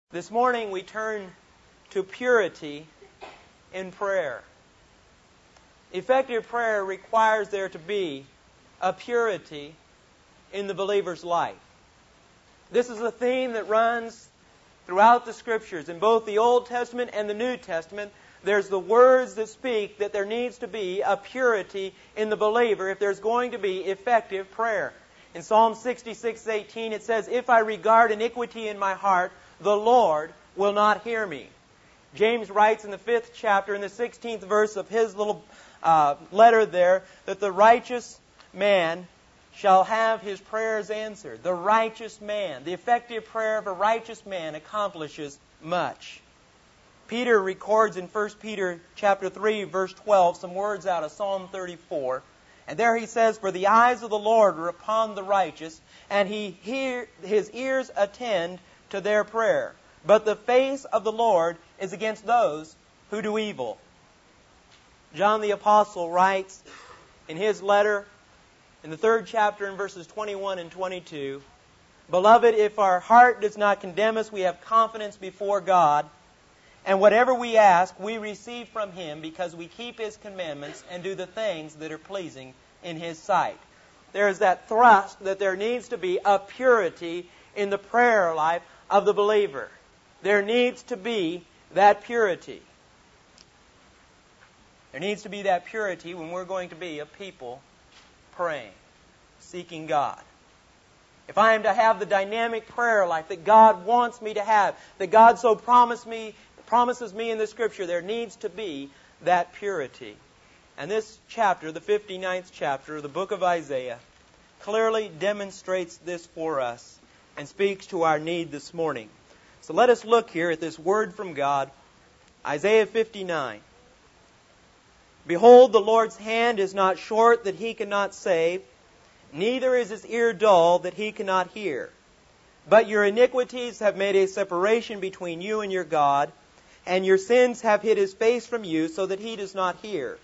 This morning we turn to purity in prayer. Effective prayer requires there to be a purity in the believer's life. This is a theme that runs throughout the Scriptures. In both the Old Testament and the New Testament, there's the words that speak that there needs to be a purity in the believer if there's going to be effective prayer. In Psalm 66:18 it says, "If I regard iniquity in my heart, the Lord will not hear me." James writes in the 5th chapter, in the 16th verse of his little letter there, that the righteous man shall have his prayers answered. The righteous man, the effective prayer of a righteous man accomplishes much. Peter records in 1 Peter chapter 3, verse 12, some words out of Psalm 34. And there he says, "For the eyes of the Lord are upon the righteous, and his ears attend to their prayer. But the face of the Lord is against those who do evil." John the Apostle writes in his letter in the 3rd chapter in verses 21 and 22, "Beloved, if our heart does not condemn us, we have confidence before God, and whatever we ask, we receive from Him, because we keep His commandments and do the things that are pleasing in His sight." There is that thrust that there needs to be a purity in the prayer life of the believer. There needs to be that purity. There needs to be that purity when we're going to be a people praying, seeking God. If I am to have the dynamic prayer life that God wants me to have, that God so promises me in the Scripture, there needs to be that purity. And this chapter, the 59th chapter of the book of Isaiah, clearly demonstrates this for us and speaks to our need this morning. So let us look here at this word from God, Isaiah 59. "Behold, the Lord's hand is not short that He cannot save, neither is His ear dull that He cannot hear. But your iniquities have made a separation between you and your God, and your sins have hid His face from you so that He does not hear.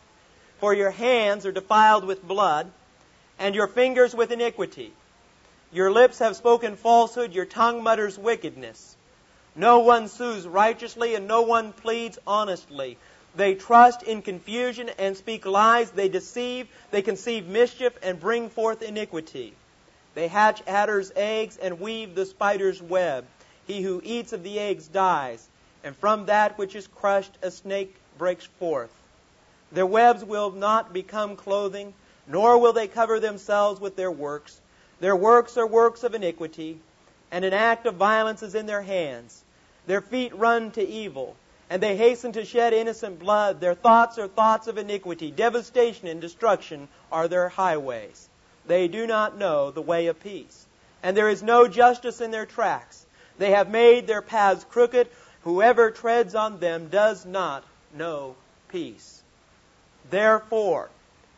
For your hands are defiled with blood, and your fingers with iniquity. Your lips have spoken falsehood, your tongue mutters wickedness. No one sues righteously, and no one pleads honestly. They trust in confusion and speak lies. They deceive, they conceive mischief and bring forth iniquity. They hatch adder's eggs and weave the spider's web. He who eats of the eggs dies, and from that which is crushed a snake breaks forth. Their webs will not become clothing, nor will they cover themselves with their works. Their works are works of iniquity, and an act of violence is in their hands. Their feet run to evil, and they hasten to shed innocent blood. Their thoughts are thoughts of iniquity. Devastation and destruction are their highways. They do not know the way of peace, and there is no justice in their tracks. They have made their paths crooked. Whoever treads on them does not know peace. Therefore,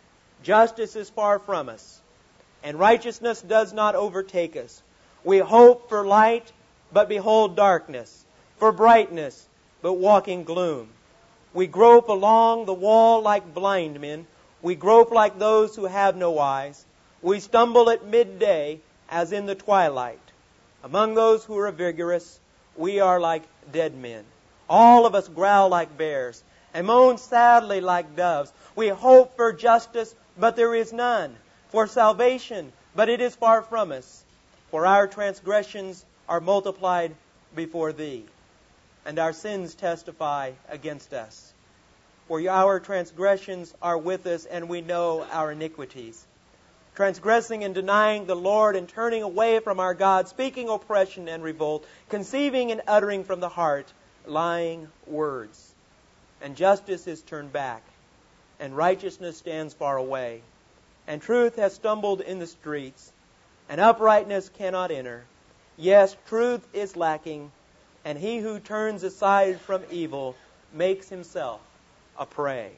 justice is far from us, and righteousness does not overtake us. We hope for light, but behold darkness, for brightness, but walk in gloom. We grope along the wall like blind men. We grope like those who have no eyes. We stumble at midday as in the twilight. Among those who are vigorous, we are like dead men. All of us growl like bears and moan sadly like doves. We hope for justice, but there is none. For salvation, but it is far from us. For our transgressions are multiplied before Thee, and our sins testify against us. For our transgressions are with us, and we know our iniquities. Transgressing and denying the Lord, and turning away from our God, speaking oppression and revolt, conceiving and uttering from the heart lying words. And justice is turned back, and righteousness stands far away. And truth has stumbled in the streets, and uprightness cannot enter. Yes, truth is lacking, and he who turns aside from evil makes himself a prey.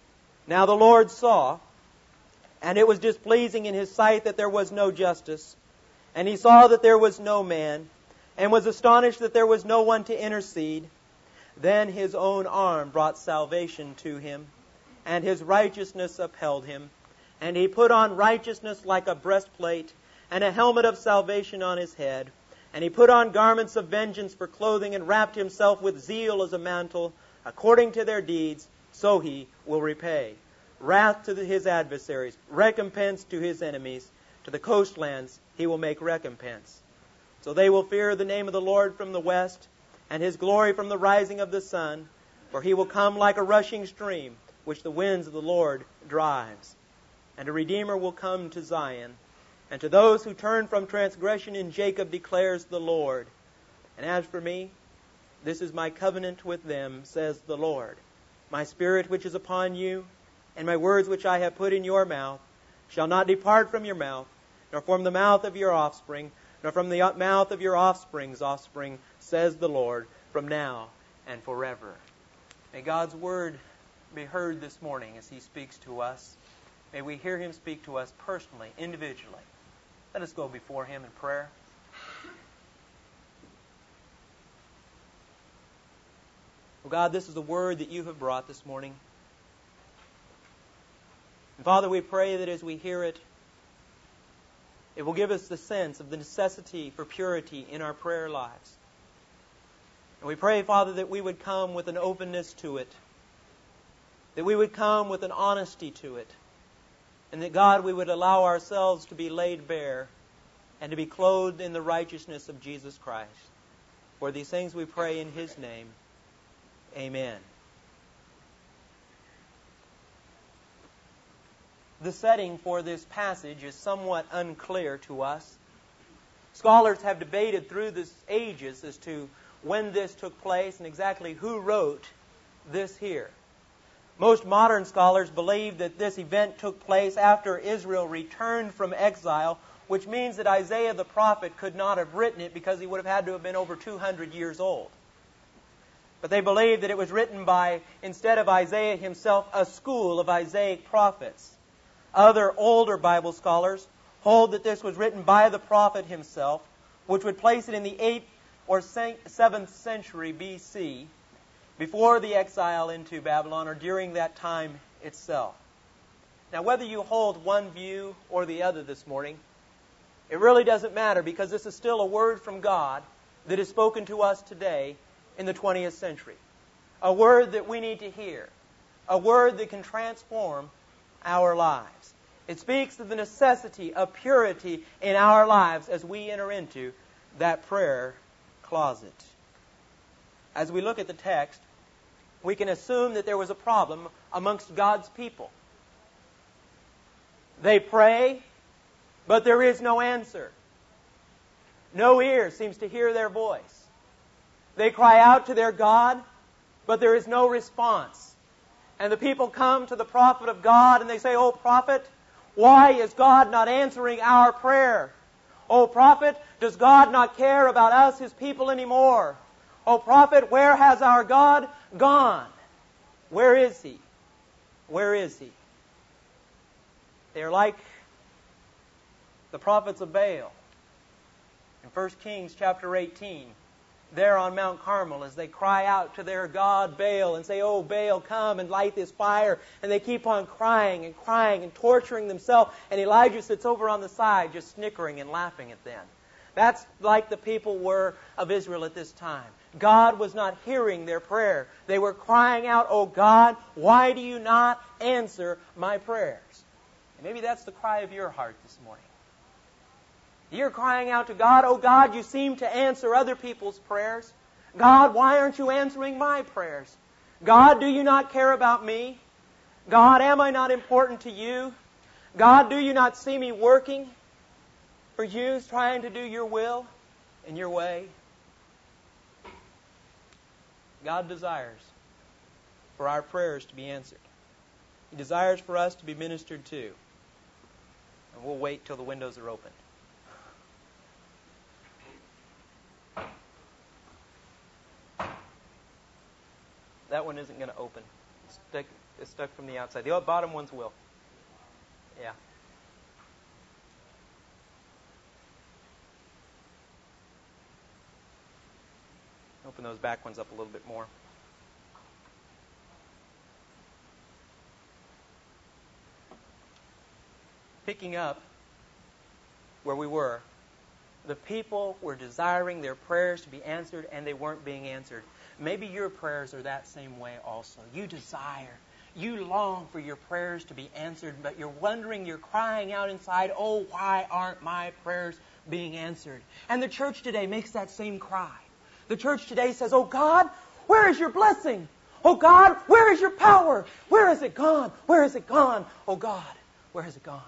Now the Lord saw, and it was displeasing in His sight that there was no justice. And He saw that there was no man, and was astonished that there was no one to intercede. Then His own arm brought salvation to Him, and His righteousness upheld Him. And He put on righteousness like a breastplate, and a helmet of salvation on His head. And he put on garments of vengeance for clothing, and wrapped himself with zeal as a mantle. According to their deeds, so he will repay. Wrath to his adversaries, recompense to his enemies. To the coastlands he will make recompense. So they will fear the name of the Lord from the west, and his glory from the rising of the sun. For he will come like a rushing stream, which the winds of the Lord drives. And a Redeemer will come to Zion. And to those who turn from transgression in Jacob declares the Lord. And as for me, this is my covenant with them, says the Lord. My spirit which is upon you, and my words which I have put in your mouth, shall not depart from your mouth, nor from the mouth of your offspring, nor from the mouth of your offspring's offspring, says the Lord, from now and forever. May God's word be heard this morning as He speaks to us. May we hear Him speak to us personally, individually. Let us go before Him in prayer. Oh God, this is the word that you have brought this morning. And Father, we pray that as we hear it, it will give us the sense of the necessity for purity in our prayer lives. And we pray, Father, that we would come with an openness to it, that we would come with an honesty to it, and that, God, we would allow ourselves to be laid bare and to be clothed in the righteousness of Jesus Christ. For these things we pray in His name. Amen. The setting for this passage is somewhat unclear to us. Scholars have debated through the ages as to when this took place and exactly who wrote this here. Most modern scholars believe that this event took place after Israel returned from exile, which means that Isaiah the prophet could not have written it because he would have had to have been over 200 years old. But they believe that it was written by, instead of Isaiah himself, a school of Isaic prophets. Other older Bible scholars hold that this was written by the prophet himself, which would place it in the 8th or 7th century BC, before the exile into Babylon or during that time itself. Now, whether you hold one view or the other this morning, it really doesn't matter, because this is still a word from God that is spoken to us today in the 20th century. A word that we need to hear. A word that can transform our lives. It speaks of the necessity of purity in our lives as we enter into that prayer closet. As we look at the text, we can assume that there was a problem amongst God's people. They pray, but there is no answer. No ear seems to hear their voice. They cry out to their God, but there is no response. And the people come to the prophet of God and they say, "Oh, prophet, why is God not answering our prayer? Oh, prophet, does God not care about us, His people, anymore? Oh, prophet, where has our God gone? Where is He? Where is He?" They are like the prophets of Baal in 1 Kings chapter 18. There on Mount Carmel, as they cry out to their god Baal and say, "Oh, Baal, come and light this fire." And they keep on crying and torturing themselves. And Elijah sits over on the side just snickering and laughing at them. That's like the people were of Israel at this time. God was not hearing their prayer. They were crying out, "Oh God, why do you not answer my prayers?" And maybe that's the cry of your heart this morning. You're crying out to God, "Oh God, you seem to answer other people's prayers. God, why aren't you answering my prayers? God, do you not care about me? God, am I not important to you? God, do you not see me working for you, trying to do your will and your way?" God desires for our prayers to be answered. He desires for us to be ministered to. And we'll wait till the windows are open. That one isn't going to open. It's stuck from the outside. The bottom ones will. Yeah. Open those back ones up a little bit more. Picking up where we were, The people were desiring their prayers to be answered, and they weren't being answered. Maybe your prayers are that same way also. You desire, you long for your prayers to be answered, but you're wondering, you're crying out inside, oh, why aren't my prayers being answered? And the church today makes that same cry. The church today says, oh God, where is your blessing? Oh God, where is your power? Where has it gone? Where has it gone? Oh God, where has it gone?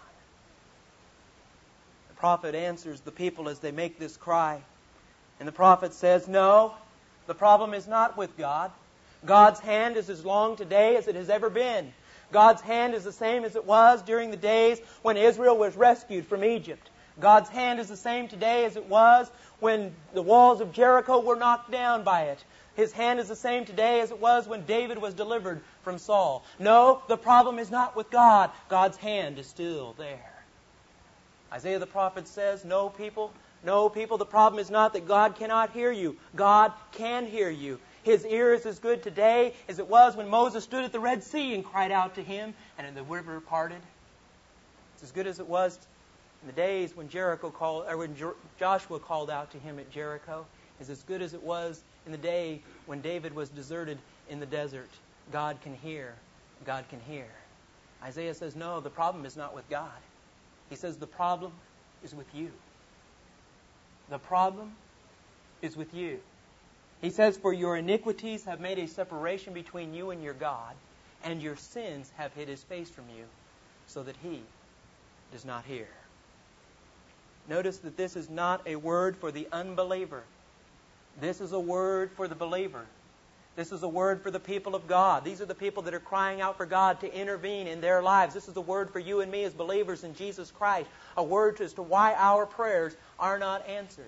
The prophet answers the people as they make this cry. And the prophet says, no, the problem is not with God. God's hand is as long today as it has ever been. God's hand is the same as it was during the days when Israel was rescued from Egypt. God's hand is the same today as it was when the walls of Jericho were knocked down by it. His hand is the same today as it was when David was delivered from Saul. No, the problem is not with God. God's hand is still there. Isaiah the prophet says, no people, the problem is not that God cannot hear you. God can hear you. His ear is as good today as it was when Moses stood at the Red Sea and cried out to Him, and the river parted. It's as good as it was in the days when Joshua called out to him at Jericho. It's as good as it was in the day when David was deserted in the desert. God can hear. God can hear. Isaiah says, no, the problem is not with God. He says the problem is with you. The problem is with you. He says, for your iniquities have made a separation between you and your God, and your sins have hid His face from you, so that He does not hear. Notice that this is not a word for the unbeliever. This is a word for the believer. This is a word for the people of God. These are the people that are crying out for God to intervene in their lives. This is a word for you and me as believers in Jesus Christ. A word as to why our prayers are not answered.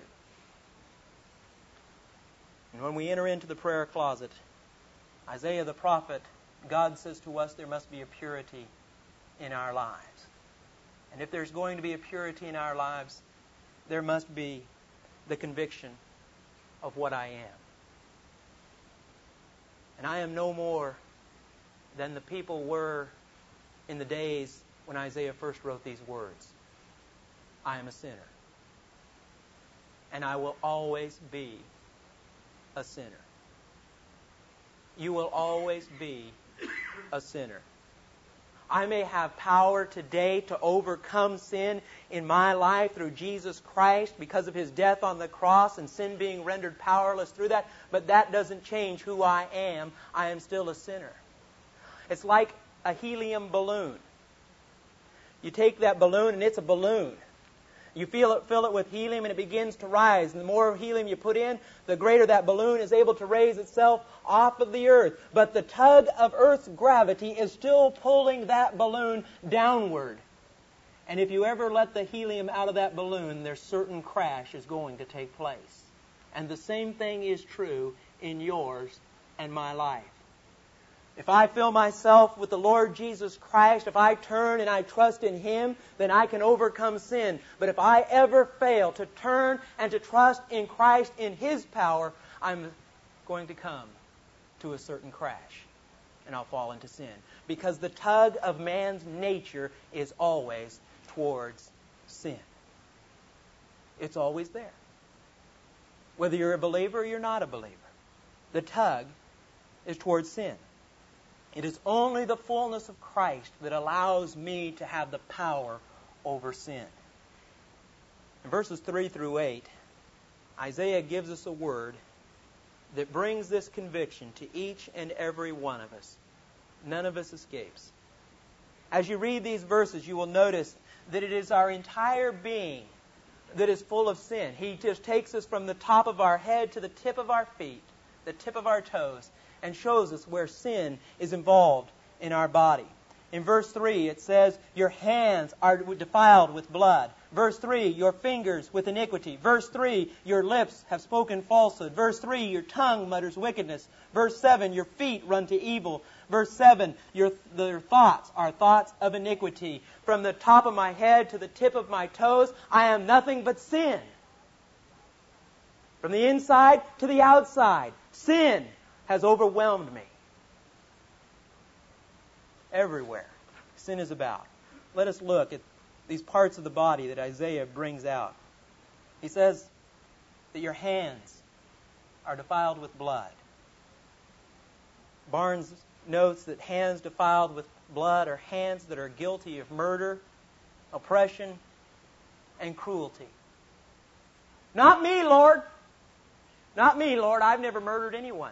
And when we enter into the prayer closet, Isaiah the prophet, God says to us there must be a purity in our lives. And if there's going to be a purity in our lives, there must be the conviction of what I am. And I am no more than the people were in the days when Isaiah first wrote these words. I am a sinner. And I will always be a sinner. You will always be a sinner. I may have power today to overcome sin in my life through Jesus Christ because of His death on the cross and sin being rendered powerless through that, but that doesn't change who I am. I am still a sinner. It's like a helium balloon. You take that balloon and it's a balloon. You fill it with helium and it begins to rise. And the more helium you put in, the greater that balloon is able to raise itself off of the earth. But the tug of Earth's gravity is still pulling that balloon downward. And if you ever let the helium out of that balloon, there's certain crash is going to take place. And the same thing is true in yours and my life. If I fill myself with the Lord Jesus Christ, if I turn and I trust in Him, then I can overcome sin. But if I ever fail to turn and to trust in Christ in His power, I'm going to come to a certain crash. And I'll fall into sin. Because the tug of man's nature is always towards sin. It's always there. Whether you're a believer or you're not a believer. The tug is towards sin. It is only the fullness of Christ that allows me to have the power over sin. In verses 3 through 8, Isaiah gives us a word that brings this conviction to each and every one of us. None of us escapes. As you read these verses, you will notice that it is our entire being that is full of sin. He just takes us from the top of our head to the tip of our feet, the tip of our toes, and shows us where sin is involved in our body. In verse 3, it says, your hands are defiled with blood. Verse 3, your fingers with iniquity. Verse 3, your lips have spoken falsehood. Verse 3, your tongue mutters wickedness. Verse 7, your feet run to evil. Verse 7, your thoughts are thoughts of iniquity. From the top of my head to the tip of my toes, I am nothing but sin. From the inside to the outside, sin has overwhelmed me. Everywhere sin is about. Let us look at these parts of the body that Isaiah brings out. He says that your hands are defiled with blood. Barnes notes that hands defiled with blood are hands that are guilty of murder, oppression, and cruelty. Not me, Lord. Not me, Lord. I've never murdered anyone.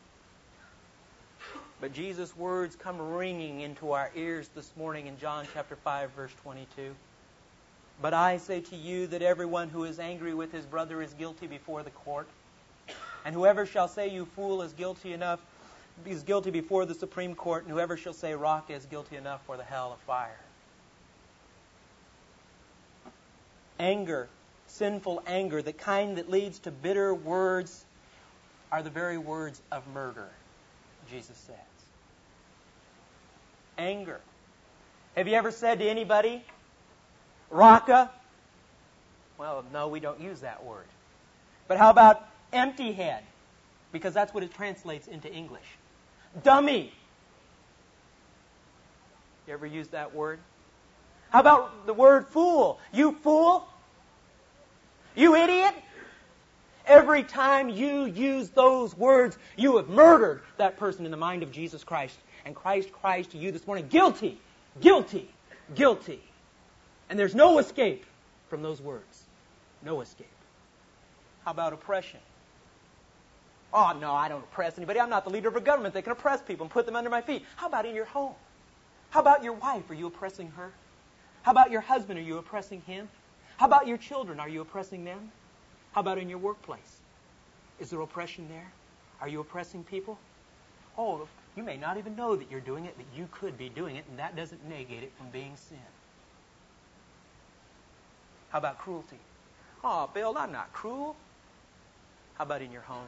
But Jesus' words come ringing into our ears this morning in John chapter 5, verse 22. But I say to you that everyone who is angry with his brother is guilty before the court. And whoever shall say, you fool, is guilty before the Supreme Court. And whoever shall say, Raca, is guilty enough for the hell of fire. Anger, sinful anger, the kind that leads to bitter words, are the very words of murder, Jesus says. Anger. Have you ever said to anybody, Raca? Well, no, we don't use that word. But how about empty head? Because that's what it translates into English. Dummy. You ever use that word? How about the word fool? You fool? You idiot? Every time you use those words, you have murdered that person in the mind of Jesus Christ. And Christ cries to you this morning, guilty, guilty, guilty. And there's no escape from those words. No escape. How about oppression? Oh, no, I don't oppress anybody. I'm not the leader of a government that can oppress people and put them under my feet. How about in your home? How about your wife? Are you oppressing her? How about your husband? Are you oppressing him? How about your children? Are you oppressing them? How about in your workplace? Is there oppression there? Are you oppressing people? Oh, you may not even know that you're doing it, but you could be doing it, and that doesn't negate it from being sin. How about cruelty? Oh, Bill, I'm not cruel. How about in your home?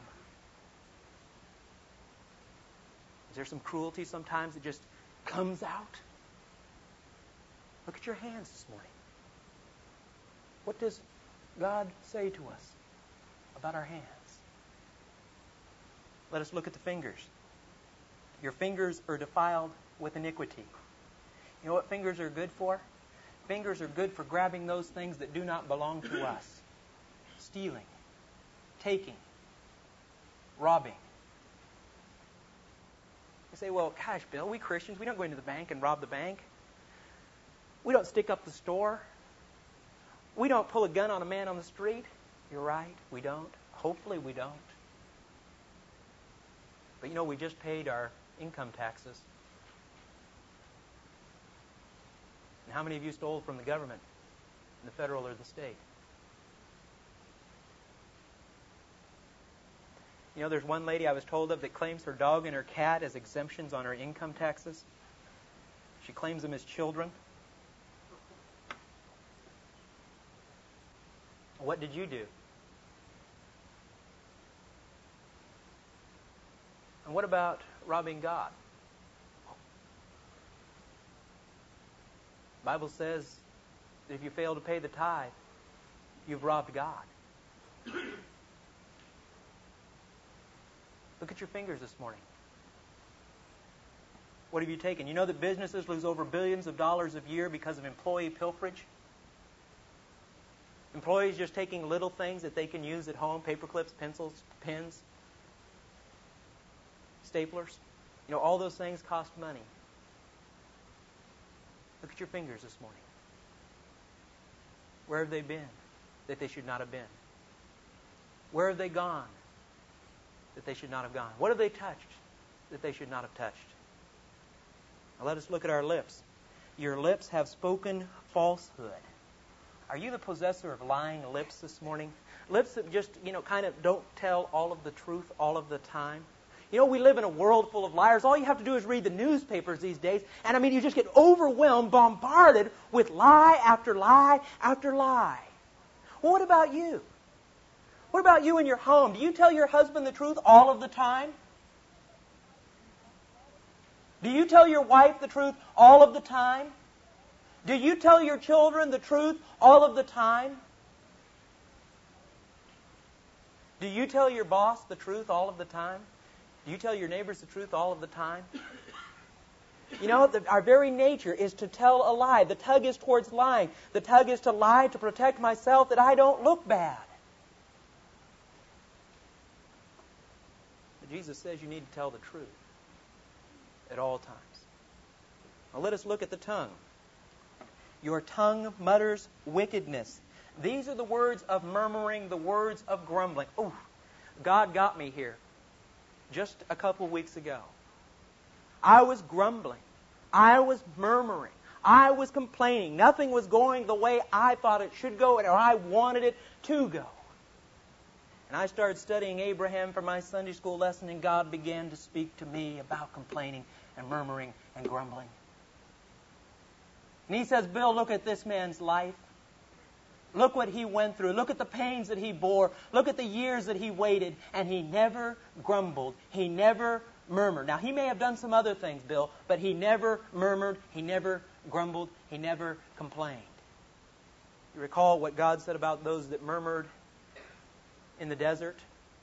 Is there some cruelty sometimes that just comes out? Look at your hands this morning. What does God say to us about our hands? Let us look at the fingers. Your fingers are defiled with iniquity. You know what fingers are good for? Fingers are good for grabbing those things that do not belong to us. Stealing, taking, robbing. You say, well, gosh, Bill, we Christians, we don't go into the bank and rob the bank. We don't stick up the store. We don't pull a gun on a man on the street. You're right, we don't. Hopefully we don't. But you know, we just paid our income taxes. And how many of you stole from the government, the federal or the state? You know, there's one lady I was told of that claims her dog and her cat as exemptions on her income taxes. She claims them as children. What did you do? And what about robbing God? The Bible says that if you fail to pay the tithe, you've robbed God. Look at your fingers this morning. What have you taken? You know that businesses lose over billions of dollars a year because of employee pilferage? Employees just taking little things that they can use at home, paper clips, pencils, pens, staplers. You know, all those things cost money. Look at your fingers this morning. Where have they been that they should not have been? Where have they gone that they should not have gone? What have they touched that they should not have touched? Now let us look at our lips. Your lips have spoken falsehood. Are you the possessor of lying lips this morning? Lips that just, kind of don't tell all of the truth all of the time. You know, we live in a world full of liars. All you have to do is read the newspapers these days. And you just get overwhelmed, bombarded with lie after lie after lie. Well, what about you? What about you in your home? Do you tell your husband the truth all of the time? Do you tell your wife the truth all of the time? Do you tell your children the truth all of the time? Do you tell your boss the truth all of the time? Do you tell your neighbors the truth all of the time? You know, our very nature is to tell a lie. The tug is towards lying. The tug is to lie to protect myself that I don't look bad. But Jesus says you need to tell the truth at all times. Now let us look at the tongue. Your tongue mutters wickedness. These are the words of murmuring, the words of grumbling. Oh, God got me here just a couple weeks ago. I was grumbling. I was murmuring. I was complaining. Nothing was going the way I thought it should go or I wanted it to go. And I started studying Abraham for my Sunday school lesson, and God began to speak to me about complaining and murmuring and grumbling. And He says, Bill, look at this man's life. Look what he went through. Look at the pains that he bore. Look at the years that he waited. And he never grumbled. He never murmured. Now, he may have done some other things, Bill, but he never murmured. He never grumbled. He never complained. You recall what God said about those that murmured in the desert?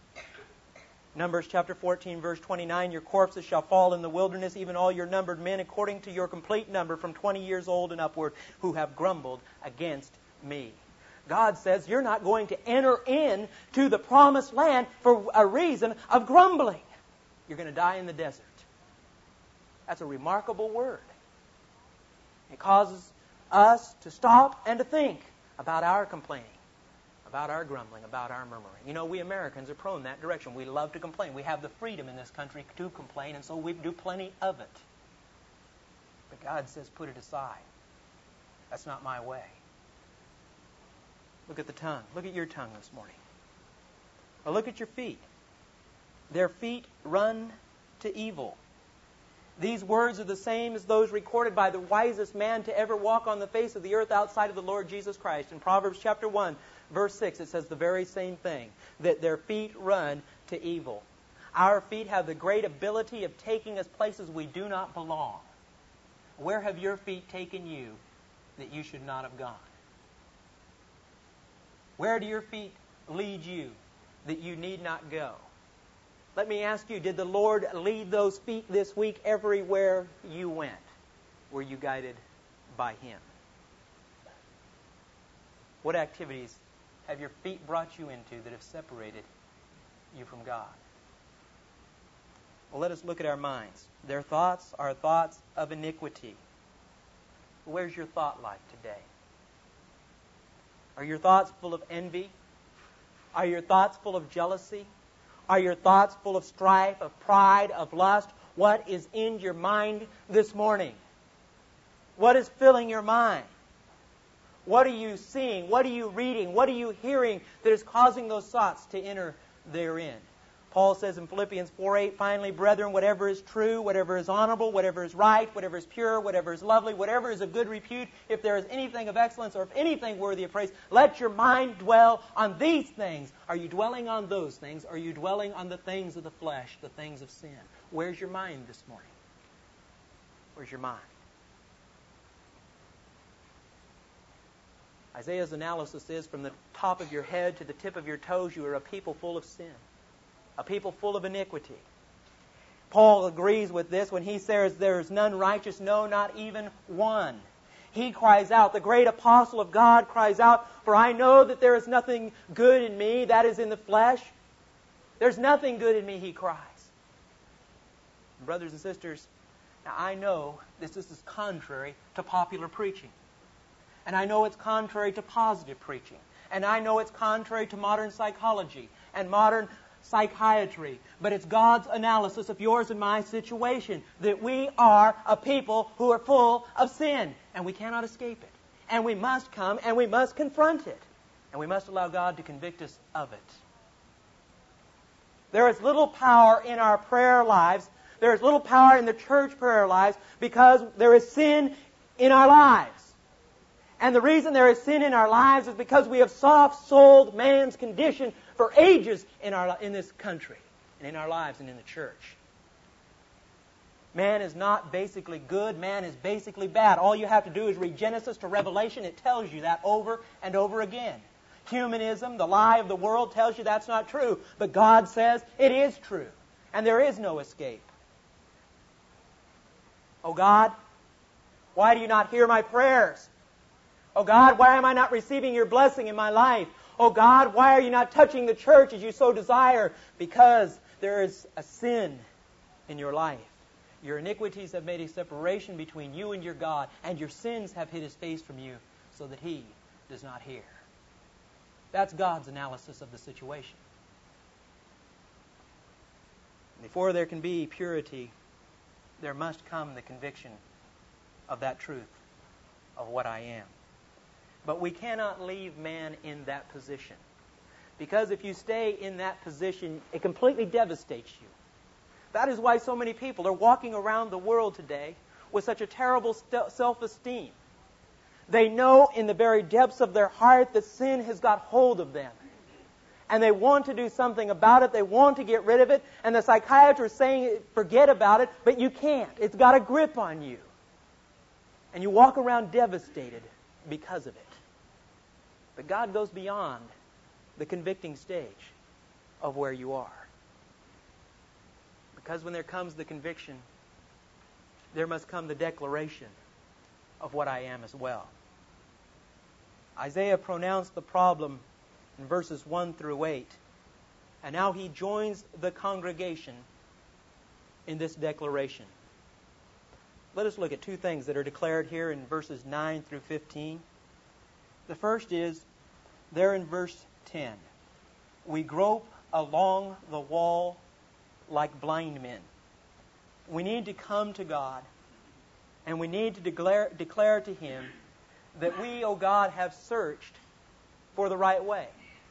Numbers chapter 14, verse 29, your corpses shall fall in the wilderness, even all your numbered men, according to your complete number, from 20 years old and upward, who have grumbled against me. God says you're not going to enter into the promised land for a reason of grumbling. You're going to die in the desert. That's a remarkable word. It causes us to stop and to think about our complaining, about our grumbling, about our murmuring. You know, we Americans are prone that direction. We love to complain. We have the freedom in this country to complain, and so we do plenty of it. But God says, put it aside. That's not my way. Look at the tongue. Look at your tongue this morning. Or look at your feet. Their feet run to evil. These words are the same as those recorded by the wisest man to ever walk on the face of the earth outside of the Lord Jesus Christ. In Proverbs chapter 1, verse 6, it says the very same thing, that their feet run to evil. Our feet have the great ability of taking us places we do not belong. Where have your feet taken you that you should not have gone? Where do your feet lead you that you need not go? Let me ask you, did the Lord lead those feet this week everywhere you went? Were you guided by Him? What activities have your feet brought you into that have separated you from God? Well, let us look at our minds. Their thoughts are thoughts of iniquity. Where's your thought life today? Are your thoughts full of envy? Are your thoughts full of jealousy? Are your thoughts full of strife, of pride, of lust? What is in your mind this morning? What is filling your mind? What are you seeing? What are you reading? What are you hearing that is causing those thoughts to enter therein? Paul says in Philippians 4:8, finally, brethren, whatever is true, whatever is honorable, whatever is right, whatever is pure, whatever is lovely, whatever is of good repute, if there is anything of excellence or if anything worthy of praise, let your mind dwell on these things. Are you dwelling on those things? Are you dwelling on the things of the flesh, the things of sin? Where's your mind this morning? Where's your mind? Isaiah's analysis is from the top of your head to the tip of your toes, you are a people full of sin. A people full of iniquity. Paul agrees with this when he says, there is none righteous, no, not even one. He cries out, the great apostle of God cries out, for I know that there is nothing good in me, that is in the flesh. There's nothing good in me, he cries. Brothers and sisters, now I know this is contrary to popular preaching. And I know it's contrary to positive preaching. And I know it's contrary to modern psychology and modern psychiatry, but it's God's analysis of yours and my situation, that we are a people who are full of sin, and we cannot escape it. And we must come and we must confront it, and we must allow God to convict us of it. There is little power in our prayer lives. There is little power in the church prayer lives because there is sin in our lives. And the reason there is sin in our lives is because we have soft-souled man's condition for ages in this country and in our lives and in the church. Man is not basically good. Man is basically bad. All you have to do is read Genesis to Revelation. It tells you that over and over again. Humanism, the lie of the world, tells you that's not true. But God says it is true. And there is no escape. Oh God, why do you not hear my prayers? Oh God, why am I not receiving your blessing in my life? Oh God, why are you not touching the church as you so desire? Because there is a sin in your life, your iniquities have made a separation between you and your God, and your sins have hid His face from you so that He does not hear. That's God's analysis of the situation. Before there can be purity, there must come the conviction of that truth, of what I am. But we cannot leave man in that position. Because if you stay in that position, it completely devastates you. That is why so many people are walking around the world today with such a terrible self-esteem. They know in the very depths of their heart that sin has got hold of them. And they want to do something about it. They want to get rid of it. And the psychiatrist is saying, forget about it, but you can't. It's got a grip on you. And you walk around devastated because of it. But God goes beyond the convicting stage of where you are. Because when there comes the conviction, there must come the declaration of what I am as well. Isaiah pronounced the problem in verses 1 through 8. And now he joins the congregation in this declaration. Let us look at two things that are declared here in verses 9 through 15. The first is there in verse 10. We grope along the wall like blind men. We need to come to God, and we need to declare to Him that we, O God, have searched for the right way.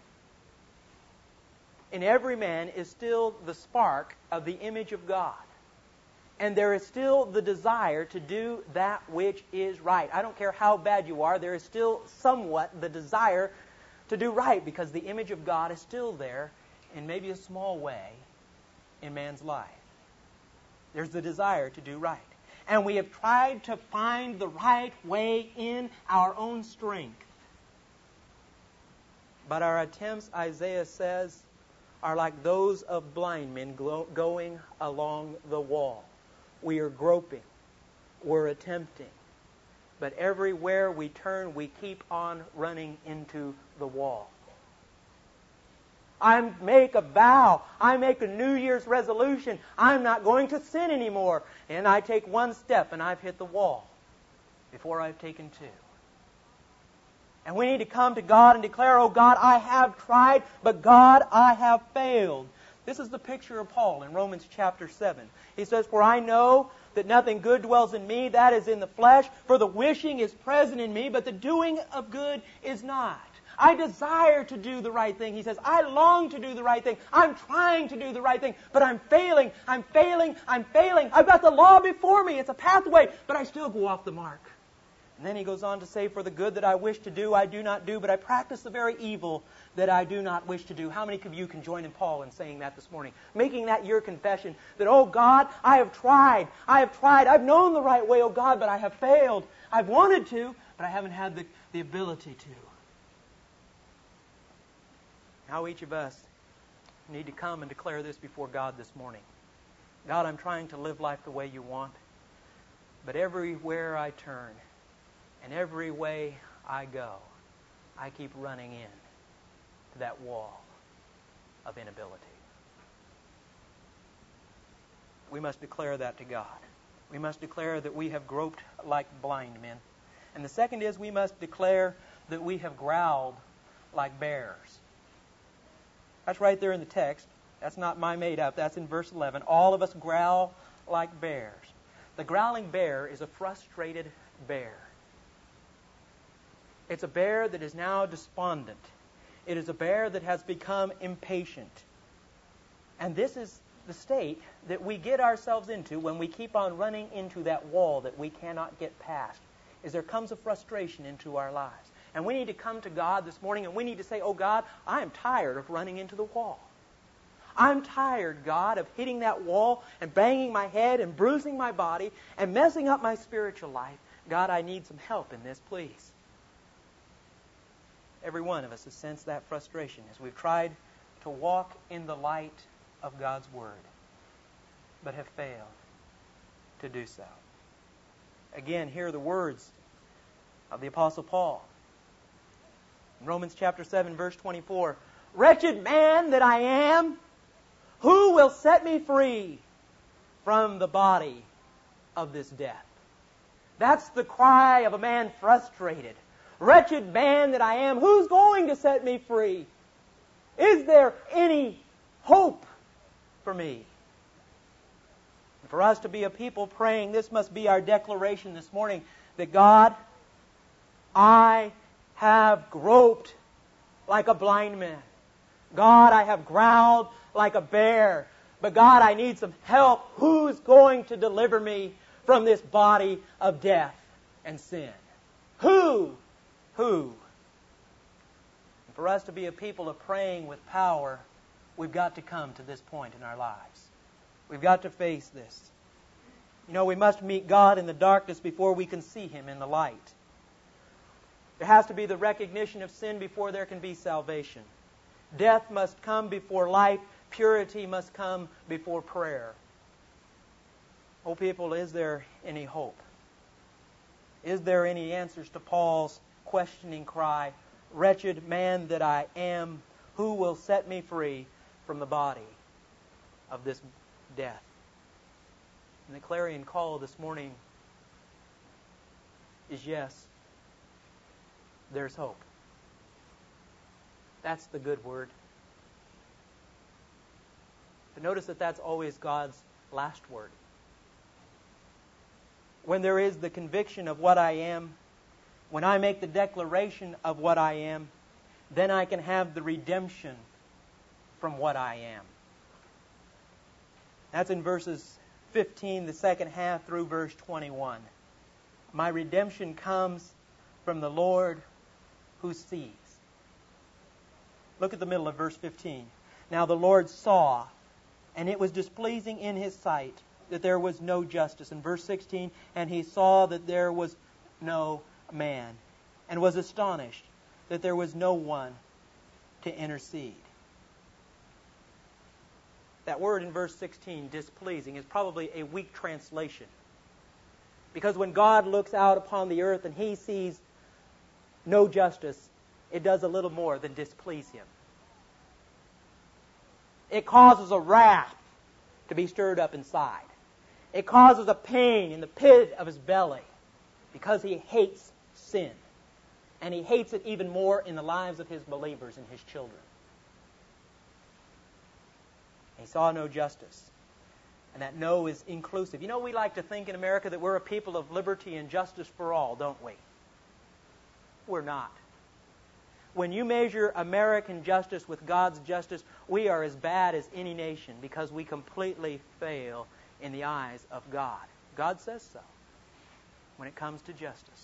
In every man is still the spark of the image of God. And there is still the desire to do that which is right. I don't care how bad you are, there is still somewhat the desire to do right, because the image of God is still there in maybe a small way in man's life. There's the desire to do right. And we have tried to find the right way in our own strength. But our attempts, Isaiah says, are like those of blind men going along the wall. We are groping. We're attempting. But everywhere we turn, we keep on running into the wall. I make a vow. I make a New Year's resolution. I'm not going to sin anymore. And I take one step and I've hit the wall before I've taken two. And we need to come to God and declare, oh God, I have tried, but God, I have failed. This is the picture of Paul in Romans chapter 7. He says, for I know that nothing good dwells in me, that is in the flesh. For the wishing is present in me, but the doing of good is not. I desire to do the right thing. He says, I long to do the right thing. I'm trying to do the right thing, but I'm failing. I'm failing. I've got the law before me. It's a pathway, but I still go off the mark. And then he goes on to say, for the good that I wish to do, I do not do, but I practice the very evil that I do not wish to do. How many of you can join in Paul in saying that this morning? Making that your confession, that, oh God, I have tried. I've known the right way, oh God, but I have failed. I've wanted to, but I haven't had the ability to. Now each of us need to come and declare this before God this morning. God, I'm trying to live life the way you want, but everywhere I turn and every way I go, I keep running in to that wall of inability. We must declare that to God. We must declare that we have groped like blind men. And the second is we must declare that we have growled like bears. That's right there in the text. That's not my made up. That's in verse 11. All of us growl like bears. The growling bear is a frustrated bear. It's a bear that is now despondent. It is a bear that has become impatient. And this is the state that we get ourselves into when we keep on running into that wall that we cannot get past, is there comes a frustration into our lives. And we need to come to God this morning and we need to say, oh God, I am tired of running into the wall. I'm tired, God, of hitting that wall and banging my head and bruising my body and messing up my spiritual life. God, I need some help in this, please. Every one of us has sensed that frustration as we've tried to walk in the light of God's Word, but have failed to do so. Again, hear the words of the Apostle Paul. In Romans chapter 7, verse 24, wretched man that I am, Who will set me free from the body of this death? That's the cry of a man frustrated. Wretched man that I am, who's going to set me free? Is there any hope for me? For us to be a people praying, this must be our declaration this morning, that God, I have groped like a blind man. God, I have growled like a bear. But God, I need some help. Who's going to deliver me from this body of death and sin? Who? And for us to be a people of praying with power, we've got to come to this point in our lives. We've got to face this. You know, we must meet God in the darkness before we can see Him in the light. There has to be the recognition of sin before there can be salvation. Death must come before life. Purity must come before prayer. Oh, people, is there any hope? Is there any answers to Paul's questioning cry, wretched man that I am, who will set me free from the body of this death? And the clarion call this morning is yes, there's hope. That's the good word. But notice that that's always God's last word. When there is the conviction of what I am, when I make the declaration of what I am, then I can have the redemption from what I am. That's in verses 15, the second half, through verse 21. My redemption comes from the Lord who sees. Look at the middle of verse 15. Now the Lord saw, and it was displeasing in His sight that there was no justice. In verse 16, and He saw that there was no man, and was astonished that there was no one to intercede. That word in verse 16, displeasing, is probably a weak translation. Because when God looks out upon the earth and He sees no justice, it does a little more than displease Him. It causes a wrath to be stirred up inside. It causes a pain in the pit of His belly because He hates sin. And He hates it even more in the lives of His believers and His children. He saw no justice. And that no is inclusive. You know, we like to think in America that we're a people of liberty and justice for all, don't we? We're not. When you measure American justice with God's justice, we are as bad as any nation because we completely fail in the eyes of God. God says so when it comes to justice.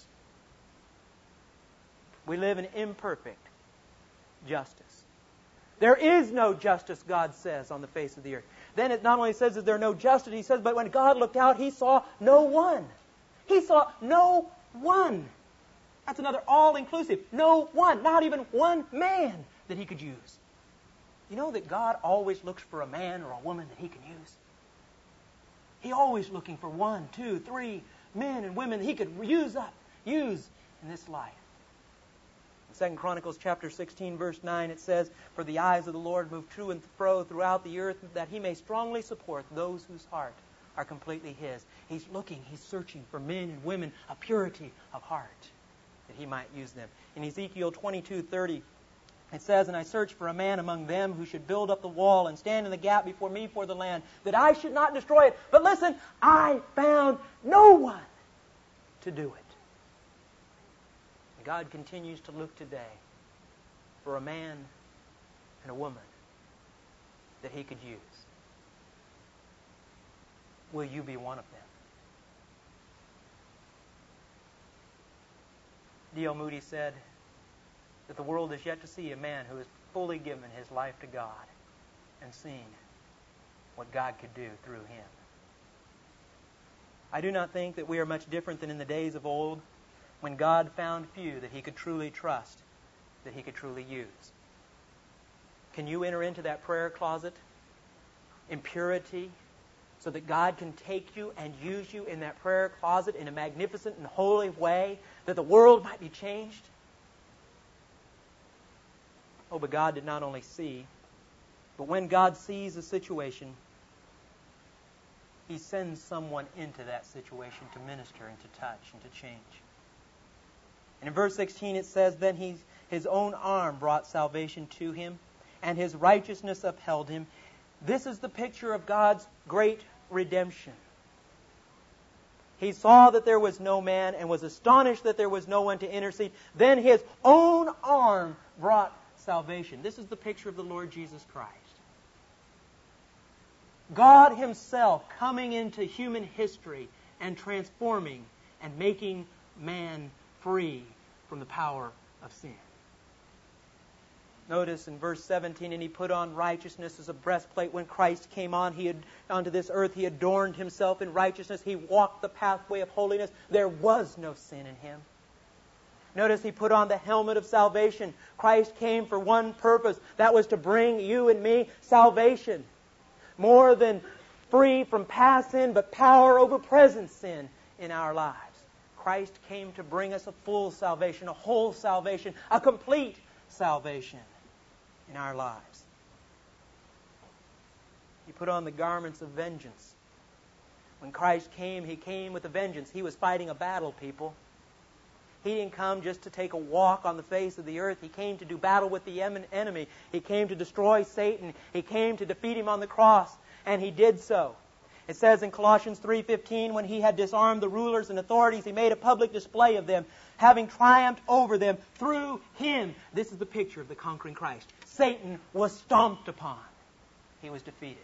We live in imperfect justice. There is no justice, God says, on the face of the earth. Then it not only says that there's no justice, He says, but when God looked out, He saw no one. He saw no one. That's another all-inclusive. No one. Not even one man that He could use. You know that God always looks for a man or a woman that He can use? He's always looking for 1, 2, 3 men and women that He could use in this life. In 2 Chronicles chapter 16, verse 9, it says, for the eyes of the Lord move to and fro throughout the earth, that He may strongly support those whose heart are completely His. He's looking, He's searching for men and women of purity of heart, that He might use them. In Ezekiel 22:30, it says, and I searched for a man among them who should build up the wall and stand in the gap before me for the land, that I should not destroy it. But listen, I found no one to do it. And God continues to look today for a man and a woman that He could use. Will you be one of them? D.L. Moody said that the world is yet to see a man who has fully given his life to God and seen what God could do through him. I do not think that we are much different than in the days of old when God found few that He could truly trust, that He could truly use. Can you enter into that prayer closet in purity so that God can take you and use you in that prayer closet in a magnificent and holy way that the world might be changed? Oh, but God did not only see, But when God sees a situation, He sends someone into that situation to minister and to touch and to change. And in verse 16 it says, Then His own arm brought salvation to him, and His righteousness upheld him. This is the picture of God's great redemption. He saw that there was no man and was astonished that there was no one to intercede. Then His own arm brought salvation. This is the picture of the Lord Jesus Christ. God Himself coming into human history and transforming and making man free from the power of sin. Notice in verse 17, and He put on righteousness as a breastplate. When Christ came onto this earth, He adorned Himself in righteousness. He walked the pathway of holiness. There was no sin in Him. Notice He put on the helmet of salvation. Christ came for one purpose. That was to bring you and me salvation. More than free from past sin, but power over present sin in our lives. Christ came to bring us a full salvation, a whole salvation, a complete salvation in our lives. He put on the garments of vengeance. When Christ came, He came with a vengeance. He was fighting a battle, people. He didn't come just to take a walk on the face of the earth. He came to do battle with the enemy. He came to destroy Satan. He came to defeat him on the cross, and He did so. It says in Colossians 3:15, when He had disarmed the rulers and authorities, He made a public display of them, having triumphed over them through Him. This is the picture of the conquering Christ. Satan was stomped upon. He was defeated.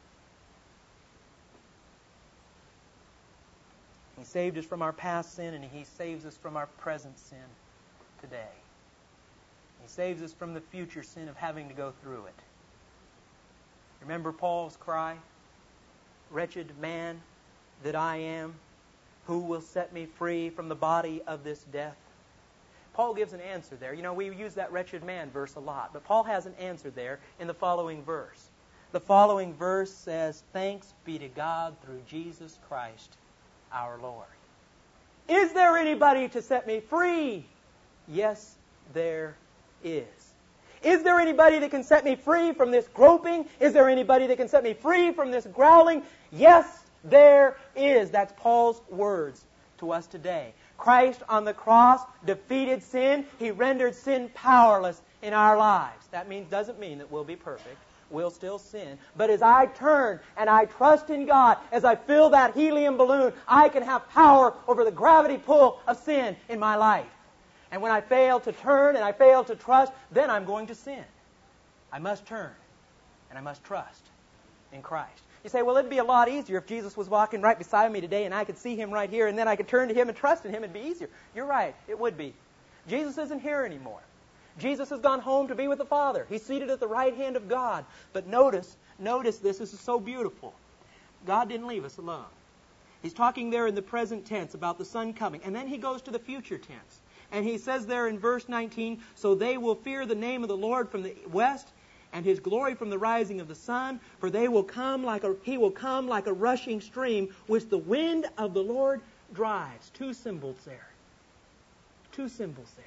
He saved us from our past sin, and He saves us from our present sin today. He saves us from the future sin of having to go through it. Remember Paul's cry? Wretched man that I am, who will set me free from the body of this death? Paul gives an answer there. You know, we use that wretched man verse a lot, but Paul has an answer there in the following verse. The following verse says, Thanks be to God through Jesus Christ our Lord. Is there anybody to set me free? Yes, there is. Is there anybody that can set me free from this groping? Is there anybody that can set me free from this growling? Yes, there is. That's Paul's words to us today. Christ on the cross defeated sin. He rendered sin powerless in our lives. That doesn't mean that we'll be perfect. We'll still sin. But as I turn and I trust in God, as I fill that helium balloon, I can have power over the gravity pull of sin in my life. And when I fail to turn and I fail to trust, then I'm going to sin. I must turn and I must trust in Christ. You say, well, it'd be a lot easier if Jesus was walking right beside me today and I could see Him right here and then I could turn to Him and trust in Him. It'd be easier. You're right. It would be. Jesus isn't here anymore. Jesus has gone home to be with the Father. He's seated at the right hand of God. But notice this. This is so beautiful. God didn't leave us alone. He's talking there in the present tense about the Son coming. And then He goes to the future tense. And He says there in verse 19, So they will fear the name of the Lord from the west, and His glory from the rising of the sun. For He will come like a rushing stream, which the wind of the Lord drives. Two symbols there. Two symbols there.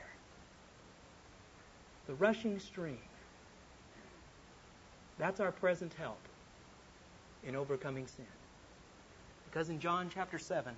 The rushing stream. That's our present help in overcoming sin. Because in John chapter 7,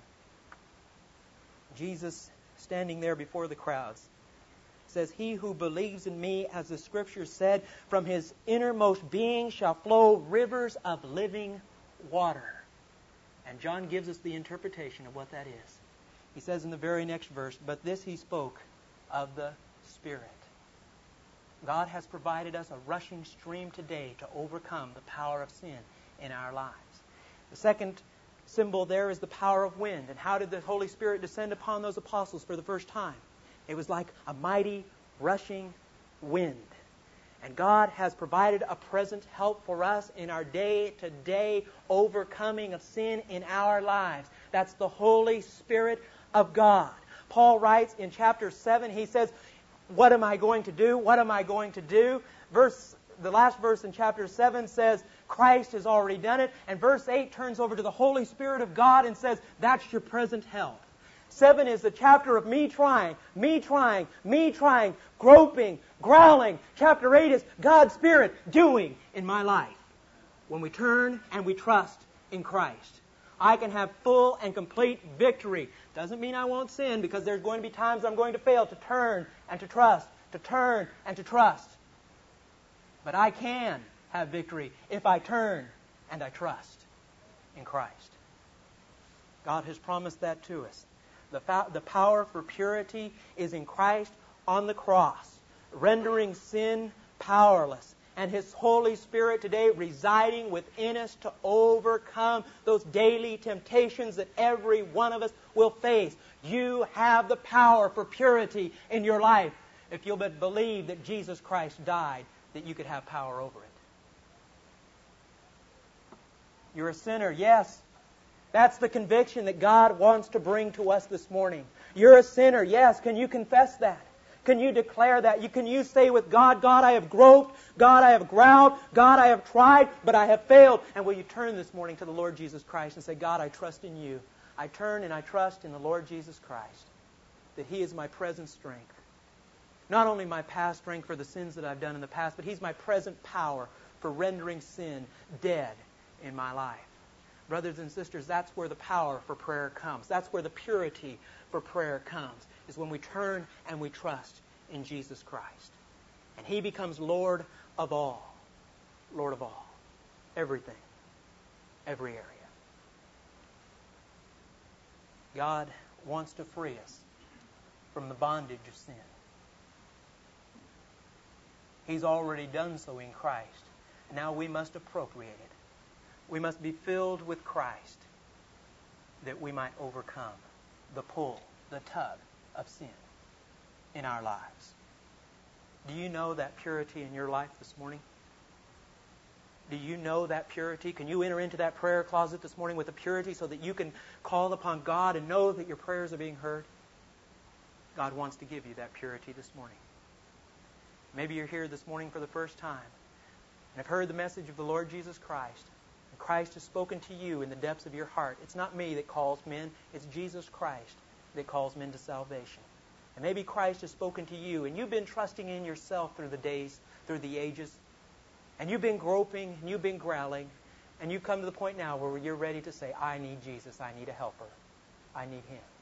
Jesus, standing there before the crowds, says, He who believes in me, as the Scripture said, from his innermost being shall flow rivers of living water. And John gives us the interpretation of what that is. He says in the very next verse, But this he spoke of the Spirit. God has provided us a rushing stream today to overcome the power of sin in our lives. The second symbol there is the power of wind. And how did the Holy Spirit descend upon those apostles for the first time? It was like a mighty rushing wind. And God has provided a present help for us in our day-to-day overcoming of sin in our lives. That's the Holy Spirit of God. Paul writes in chapter 7, he says, What am I going to do? What am I going to do? The last verse in chapter 7 says, Christ has already done it. And verse 8 turns over to the Holy Spirit of God and says, That's your present help. 7 is the chapter of me trying, groping, growling. Chapter 8 is God's Spirit doing in my life. When we turn and we trust in Christ, I can have full and complete victory. Doesn't mean I won't sin, because there's going to be times I'm going to fail to turn and to trust, to turn and to trust. But I can have victory if I turn and I trust in Christ. God has promised that to us. The power for purity is in Christ on the cross, rendering sin powerless, and His Holy Spirit today residing within us to overcome those daily temptations that every one of us will face. You have the power for purity in your life if you'll but believe that Jesus Christ died, that you could have power over it. You're a sinner, yes. That's the conviction that God wants to bring to us this morning. You're a sinner, yes. Can you confess that? Can you declare that? Can you say with God, God, I have groped, God, I have growled, God, I have tried, but I have failed. And will you turn this morning to the Lord Jesus Christ and say, God, I trust in you. I turn and I trust in the Lord Jesus Christ, that He is my present strength. Not only my past strength for the sins that I've done in the past, but He's my present power for rendering sin dead in my life. Brothers and sisters, that's where the power for prayer comes. That's where the purity for prayer comes, is when we turn and we trust in Jesus Christ. And He becomes Lord of all. Lord of all. Everything. Every area. God wants to free us from the bondage of sin. He's already done so in Christ. Now we must appropriate it. We must be filled with Christ that we might overcome the pull, the tug of sin in our lives. Do you know that purity in your life this morning? Do you know that purity? Can you enter into that prayer closet this morning with a purity so that you can call upon God and know that your prayers are being heard? God wants to give you that purity this morning. Maybe you're here this morning for the first time and have heard the message of the Lord Jesus Christ. And Christ has spoken to you in the depths of your heart. It's not me that calls men. It's Jesus Christ that calls men to salvation. And maybe Christ has spoken to you and you've been trusting in yourself through the days, through the ages. And you've been groping and you've been growling. And you've come to the point now where you're ready to say, I need Jesus. I need a helper. I need Him.